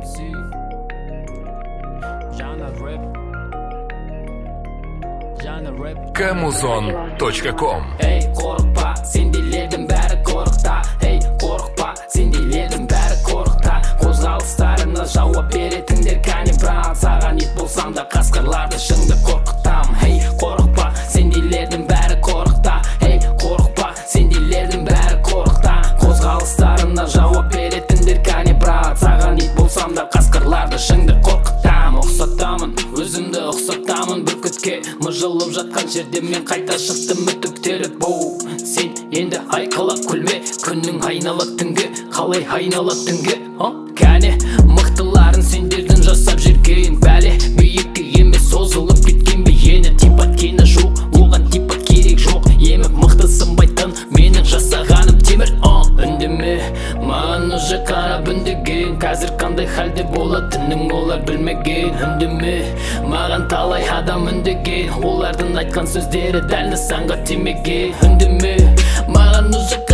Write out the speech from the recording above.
MC Жана рэп Kamuzon.com. Ey korkpa, sendelerдің бәрі қорықта. Ей қорықпа, сендейлердің бәрі қорықта. Қозғалыстарына жауап беретіндер кәне, бірақ саған ит болсам да қасқырларды шыңды қорқытам. Ей қорықпа, сендейлердің бәрі қорықта. Ей қорықпа, сендейлердің бәрі қорықта. Қозғалыстарына жауап беретіндер кәне, бірақ саған ит болсам да қасқырларды шыңды қорқытам. Ұқсатамын, өзімді ұқсатамын бүркітке. Мыжылып жатқан жерде мен қайта шықтым үтіктеліп. Боу, сен енді айқалап күлме, күннің айнала түнге. Қалай айнала түнге? Кәне, мықтыларын сендердің жасап жүрген бәле. Биікке емес созылып кеткен бейені. Типат кені жоқ, оған типат керек жоқ. Еміп мықты сынбайтын менің жасағаным темір. Үндеме, маған уже қарап үндеген. Қазір қандай халде болатынын олар білмеген. Үндеме, маған талай адам үндеген. Олардың айтқан сөздері дәл нысанға тимеген. Үндеме, маған уже